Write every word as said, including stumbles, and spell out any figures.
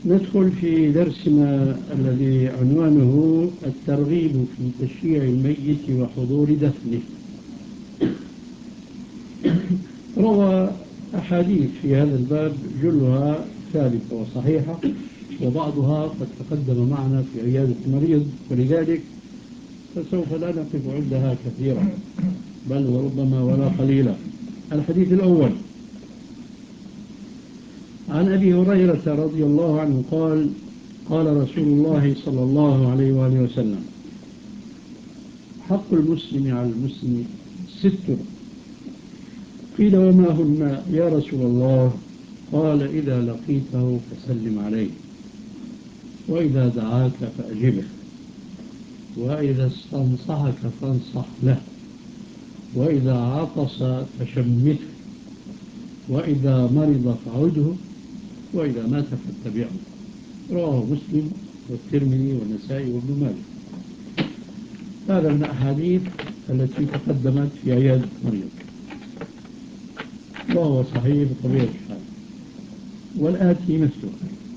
ندخل في درسنا الذي عنوانه الترغيب في تشييع الميت وحضور دفنه. روى أحاديث في هذا الباب جلها ثابتة وصحيحة، وبعضها قد تقدم معنا في عيادة المريض، ولذلك فسوف لا نقف عندها كثيرا بل وربما ولا قليلا. الحديث الأول عن أبي هريرة رضي الله عنه قال: قال رسول الله صلى الله عليه وآله وسلم: حق المسلم على المسلم ست. قيل: وما هن يا رسول الله؟ قال: إذا لقيته فسلم عليه، وإذا دعاك فأجبه، وإذا استنصحك فانصح له، وإذا عطس فشمته، وإذا مرض فعده، وإذا مات فاتبعه. رواه مسلم والترمذي والنسائي وابن ماجه. هذا من الأحاديث التي تقدمت في عيادة مريض، وهو صحيح بطبيعة الحال، والآتي مثله.